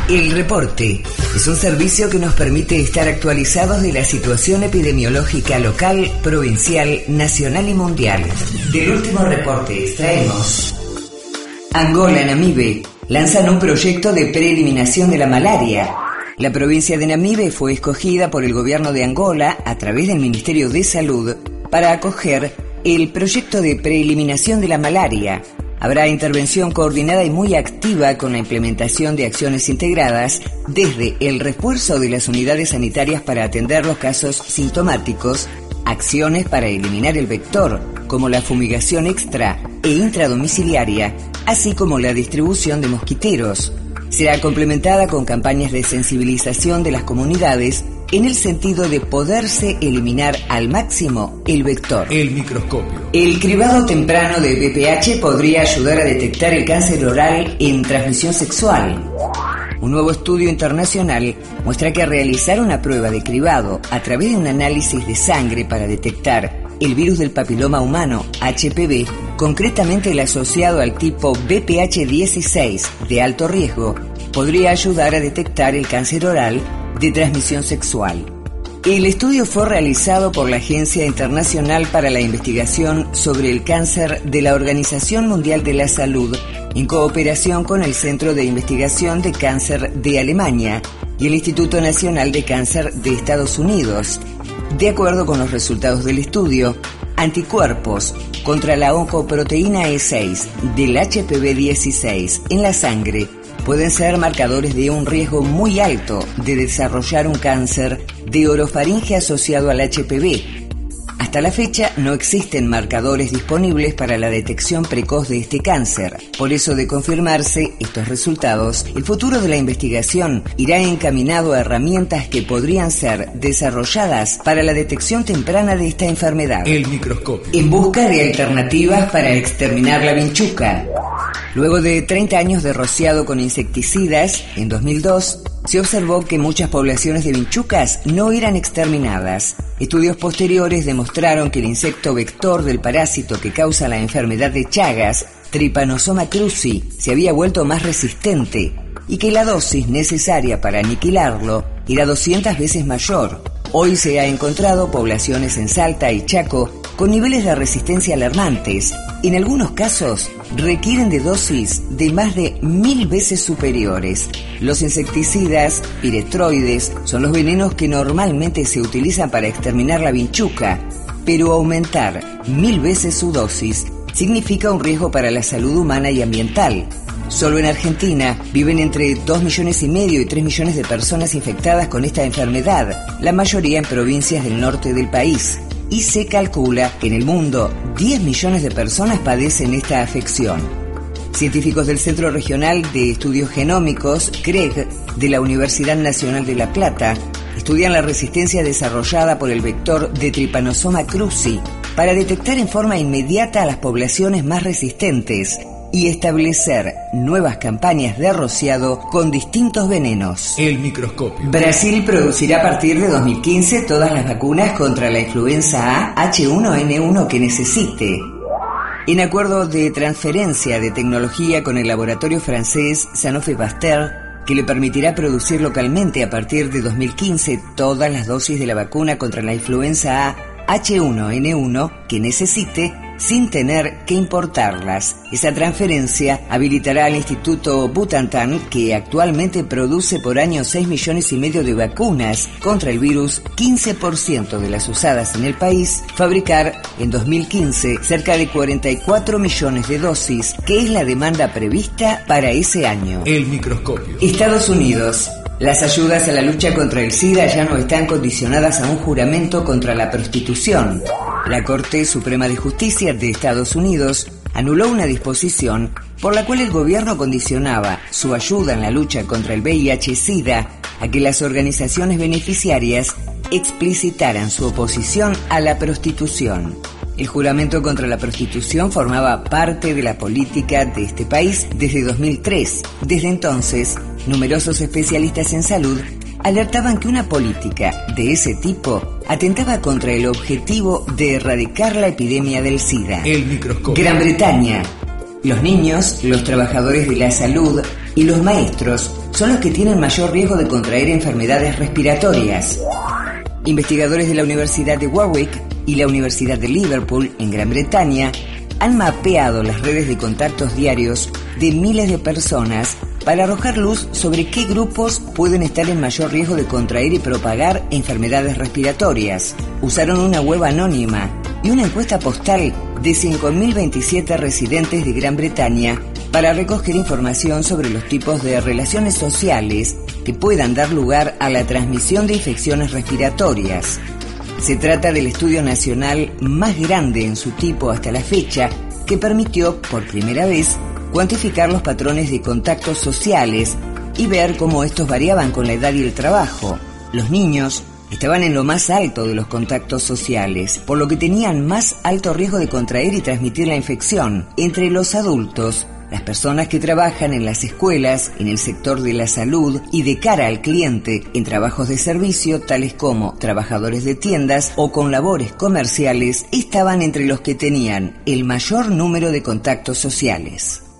El Reporte es un servicio que nos permite estar actualizados de la situación epidemiológica local, provincial, nacional y mundial. Del último reporte extraemos: Angola y Namibe lanzan un proyecto de preeliminación de la malaria. La provincia de Namibe fue escogida por el gobierno de Angola a través del Ministerio de Salud para acoger el proyecto de preeliminación de la malaria. Habrá intervención coordinada y muy activa con la implementación de acciones integradas desde el refuerzo de las unidades sanitarias para atender los casos sintomáticos, acciones para eliminar el vector, como la fumigación extra e intradomiciliaria, así como la distribución de mosquiteros. Será complementada con campañas de sensibilización de las comunidades en el sentido de poderse eliminar al máximo el vector. El microscopio. El cribado temprano de BPH podría ayudar a detectar el cáncer oral en transmisión sexual. Un nuevo estudio internacional muestra que realizar una prueba de cribado a través de un análisis de sangre para detectar el virus del papiloma humano, HPV, concretamente el asociado al tipo BPH16 de alto riesgo, podría ayudar a detectar el cáncer oral de transmisión sexual. El estudio fue realizado por la Agencia Internacional para la Investigación sobre el Cáncer de la Organización Mundial de la Salud, en cooperación con el Centro de Investigación de Cáncer de Alemania y el Instituto Nacional de Cáncer de Estados Unidos. De acuerdo con los resultados del estudio, anticuerpos contra la oncoproteína E6 del HPV16 en la sangre pueden ser marcadores de un riesgo muy alto de desarrollar un cáncer de orofaringe asociado al HPV. Hasta la fecha no existen marcadores disponibles para la detección precoz de este cáncer. Por eso, de confirmarse estos resultados, el futuro de la investigación irá encaminado a herramientas que podrían ser desarrolladas para la detección temprana de esta enfermedad. El microscopio. En busca de alternativas para exterminar la vinchuca. Luego de 30 años de rociado con insecticidas, en 2002, se observó que muchas poblaciones de vinchucas no eran exterminadas. Estudios posteriores demostraron que el insecto vector del parásito que causa la enfermedad de Chagas, Trypanosoma cruzi, se había vuelto más resistente y que la dosis necesaria para aniquilarlo era 200 veces mayor. Hoy se ha encontrado poblaciones en Salta y Chaco con niveles de resistencia alarmantes. En algunos casos requieren de dosis de más de 1000 veces superiores. Los insecticidas piretroides son los venenos que normalmente se utilizan para exterminar la vinchuca, pero aumentar 1000 veces su dosis significa un riesgo para la salud humana y ambiental. Solo en Argentina viven entre 2,5 millones y 3 millones de personas infectadas con esta enfermedad, la mayoría en provincias del norte del país. Y se calcula que en el mundo 10 millones de personas padecen esta afección. Científicos del Centro Regional de Estudios Genómicos, CREG, de la Universidad Nacional de La Plata, estudian la resistencia desarrollada por el vector de Trypanosoma cruzi para detectar en forma inmediata a las poblaciones más resistentes y establecer nuevas campañas de rociado con distintos venenos. El microscopio. Brasil producirá a partir de 2015 todas las vacunas contra la influenza A H1N1 que necesite. En acuerdo de transferencia de tecnología con el laboratorio francés Sanofi Pasteur, que le permitirá producir localmente a partir de 2015 todas las dosis de la vacuna contra la influenza A H1N1 que necesite, sin tener que importarlas. Esa transferencia habilitará al Instituto Butantan, que actualmente produce por año 6,5 millones de vacunas contra el virus, 15% de las usadas en el país, fabricar en 2015 cerca de 44 millones de dosis, que es la demanda prevista para ese año. El microscopio. Estados Unidos. Las ayudas a la lucha contra el SIDA ya no están condicionadas a un juramento contra la prostitución. La Corte Suprema de Justicia de Estados Unidos anuló una disposición por la cual el gobierno condicionaba su ayuda en la lucha contra el VIH-Sida a que las organizaciones beneficiarias explicitaran su oposición a la prostitución. El juramento contra la prostitución formaba parte de la política de este país desde 2003. Desde entonces, numerosos especialistas en salud alertaban que una política de ese tipo atentaba contra el objetivo de erradicar la epidemia del SIDA. El microscopio. Gran Bretaña. Los niños, los trabajadores de la salud y los maestros son los que tienen mayor riesgo de contraer enfermedades respiratorias. Investigadores de la Universidad de Warwick y la Universidad de Liverpool, en Gran Bretaña, han mapeado las redes de contactos diarios de miles de personas para arrojar luz sobre qué grupos pueden estar en mayor riesgo de contraer y propagar enfermedades respiratorias. Usaron una web anónima y una encuesta postal de 5.027 residentes de Gran Bretaña para recoger información sobre los tipos de relaciones sociales que puedan dar lugar a la transmisión de infecciones respiratorias. Se trata del estudio nacional más grande en su tipo hasta la fecha, que permitió, por primera vez, cuantificar los patrones de contactos sociales y ver cómo estos variaban con la edad y el trabajo. Los niños estaban en lo más alto de los contactos sociales, por lo que tenían más alto riesgo de contraer y transmitir la infección. Entre los adultos, las personas que trabajan en las escuelas, en el sector de la salud y de cara al cliente, en trabajos de servicio tales como trabajadores de tiendas o con labores comerciales, estaban entre los que tenían el mayor número de contactos sociales.